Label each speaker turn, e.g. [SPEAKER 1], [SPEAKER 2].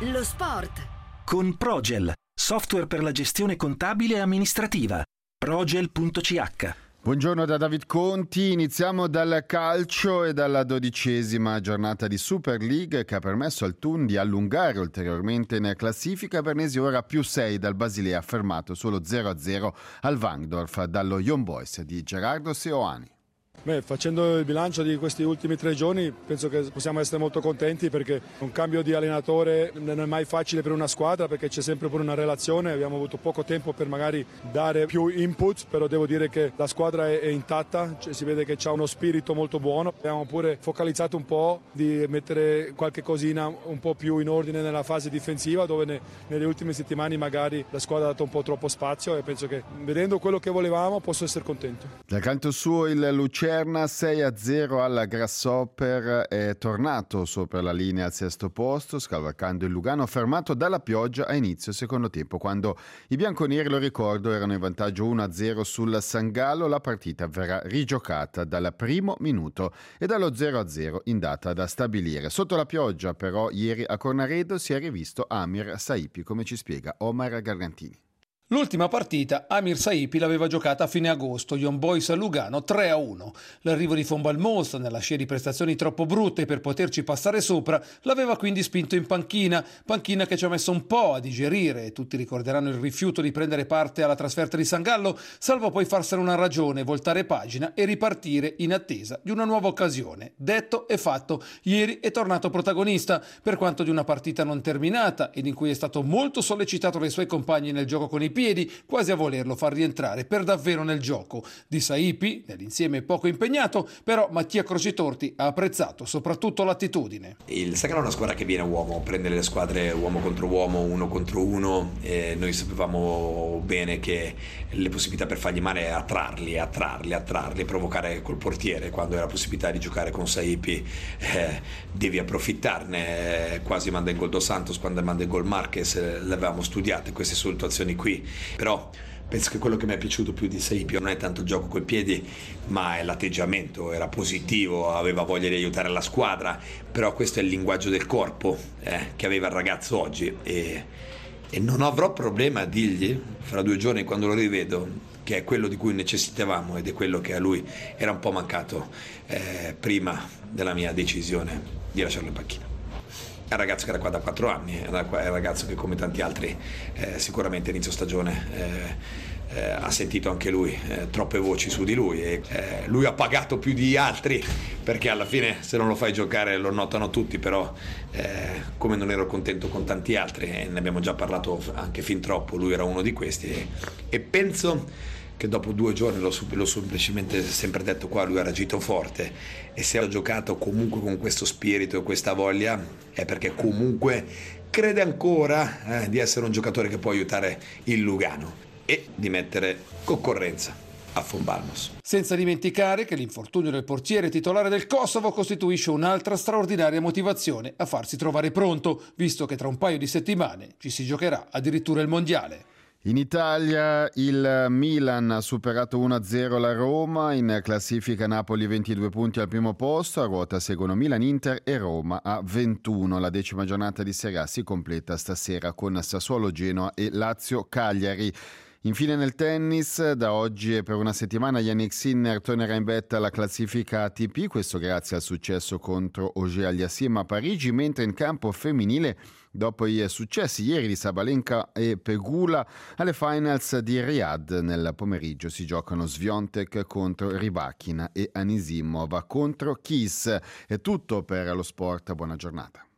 [SPEAKER 1] Lo sport.
[SPEAKER 2] Con Progel, software per la gestione contabile e amministrativa. Progel.ch.
[SPEAKER 3] Buongiorno da David Conti, iniziamo dal calcio e dalla 12ª giornata di Super League che ha permesso al Thun di allungare ulteriormente in classifica. Bernesi ora più 6 dal Basilea, fermato solo 0-0 al Wangdorf dallo Young Boys di Gerardo Seoane.
[SPEAKER 4] Facendo il bilancio di questi ultimi 3 giorni penso che possiamo essere molto contenti, perché un cambio di allenatore non è mai facile per una squadra, perché c'è sempre pure una relazione. Abbiamo avuto poco tempo per magari dare più input, però devo dire che la squadra è intatta, si vede che c'ha uno spirito molto buono. Abbiamo pure focalizzato un po' di mettere qualche cosina un po' più in ordine nella fase difensiva, dove nelle ultime settimane magari la squadra ha dato un po' troppo spazio, e penso che vedendo quello che volevamo posso essere contento.
[SPEAKER 3] Dal canto suo il Lucerna 6-0 alla Grasshopper, è tornato sopra la linea al sesto posto, scavalcando il Lugano fermato dalla pioggia a inizio secondo tempo, quando i bianconeri, lo ricordo, erano in vantaggio 1-0 sul San Gallo. La partita verrà rigiocata dal primo minuto e dallo 0-0 in data da stabilire. Sotto la pioggia però ieri a Cornaredo si è rivisto Amir Saipi, come ci spiega Omar Gargantini.
[SPEAKER 5] L'ultima partita Amir Saipi l'aveva giocata a fine agosto, Young Boys a Lugano 3-1. L'arrivo di Von Balmos, nella scia di prestazioni troppo brutte per poterci passare sopra, l'aveva quindi spinto in panchina che ci ha messo un po' a digerire. Tutti ricorderanno il rifiuto di prendere parte alla trasferta di San Gallo, salvo poi farsene una ragione, voltare pagina e ripartire in attesa di una nuova occasione. Detto e fatto, ieri è tornato protagonista, per quanto di una partita non terminata ed in cui è stato molto sollecitato dai suoi compagni nel gioco con i piedi, quasi a volerlo far rientrare per davvero nel gioco. Di Saipi, nell'insieme poco impegnato, però Mattia Crocitorti ha apprezzato soprattutto l'attitudine.
[SPEAKER 6] Il San Gallo è una squadra che viene a uomo, prende le squadre uomo contro uomo, uno contro uno, e noi sapevamo bene che le possibilità per fargli male è attrarli, provocare col portiere. Quando hai la possibilità di giocare con Saipi devi approfittarne. Quasi manda in gol Dos Santos, quando manda in gol Marquez, le avevamo studiate queste situazioni qui. Però penso che quello che mi è piaciuto più di Saipi non è tanto il gioco coi piedi, ma è l'atteggiamento. Era positivo, aveva voglia di aiutare la squadra, però questo è il linguaggio del corpo che aveva il ragazzo oggi, e non avrò problema a dirgli fra 2 giorni, quando lo rivedo, che è quello di cui necessitavamo ed è quello che a lui era un po' mancato prima della mia decisione di lasciarlo in panchina. È un ragazzo che era qua da 4 anni, è un ragazzo che, come tanti altri, sicuramente inizio stagione ha sentito anche lui troppe voci su di lui, e lui ha pagato più di altri, perché alla fine se non lo fai giocare lo notano tutti. Però come non ero contento con tanti altri, e ne abbiamo già parlato anche fin troppo, lui era uno di questi, e penso che dopo 2 giorni l'ho semplicemente sempre detto qua, lui ha reagito forte, e se ha giocato comunque con questo spirito e questa voglia è perché comunque crede ancora di essere un giocatore che può aiutare il Lugano e di mettere concorrenza a Von Balmos.
[SPEAKER 5] Senza dimenticare che l'infortunio del portiere titolare del Kosovo costituisce un'altra straordinaria motivazione a farsi trovare pronto, visto che tra un paio di settimane ci si giocherà addirittura il mondiale.
[SPEAKER 3] In Italia il Milan ha superato 1-0 la Roma, in classifica Napoli 22 punti al primo posto, a ruota seguono Milan, Inter e Roma a 21. La 10ª giornata di Serie A si completa stasera con Sassuolo, Genoa e Lazio Cagliari. Infine nel tennis, da oggi e per una settimana Jannik Sinner tornerà in vetta alla classifica ATP, questo grazie al successo contro Auger-Aliassime a Parigi, mentre in campo femminile, dopo i successi ieri di Sabalenka e Pegula, alle finals di Riyadh nel pomeriggio si giocano Swiatek contro Rybakina e Anisimova contro Kiss. È tutto per lo sport, buona giornata.